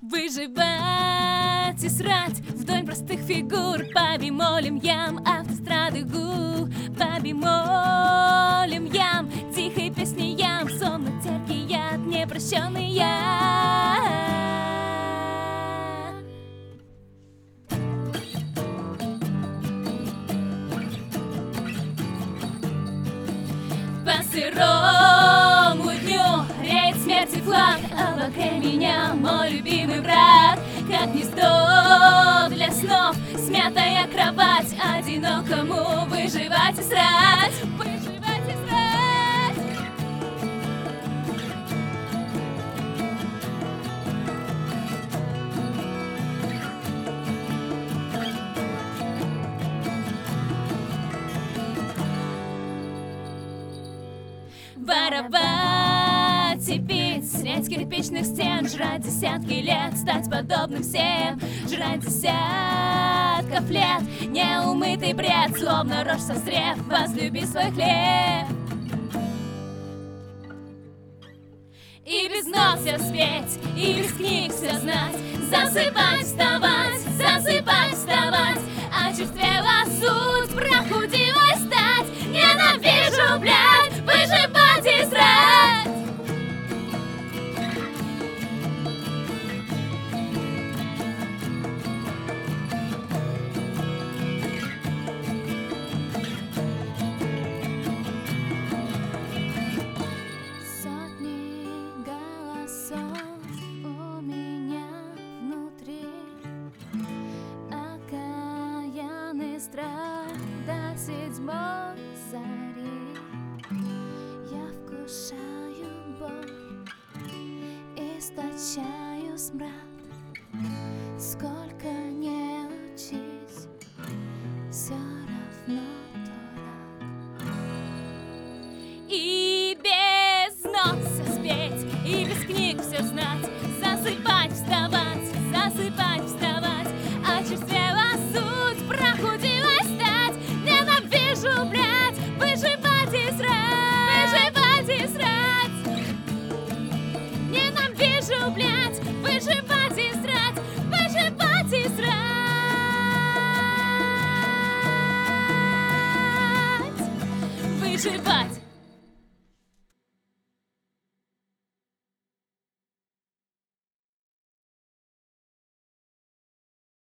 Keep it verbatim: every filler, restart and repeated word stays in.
Выживать и срать вдоль простых фигур по бемолям ям автострады гул. По бемолям ям тихой песни ям, сонно терпкий яд, непрощенный я. По сырому дню реет смерти флаг, а вокруг меня мой любимый враг. Как гнездо для снов, смятая кровать, одинокому выживать и срать, выживать и срать. Воровать и пить, снять кирпичных стен, жрать десятки лет, стать подобным всем, жрать десятков лет, неумытый бред, словно рожь созрев, возлюби свой хлеб. И без ног все спеть, и без книг все знать, засыпать, вставать, засыпать, вставать, очерствела суть, прохудилась стать, ненавижу, блядь, выживать и срать. Сотни голосов у меня внутри, окаянный страх до седьмой зари. Я вкушаю боль, источаю смрад, сколько не учись, все равно дурак. И без носа спеть, и без книг все знать, засыпать, вставать, засыпать, вставать, очерствела суть, прохудилась стать, ненавижу, блядь, выживать и срать, выживать и срать. Ненавижу, блядь, выживать и срать, выживать и срать. Выживать.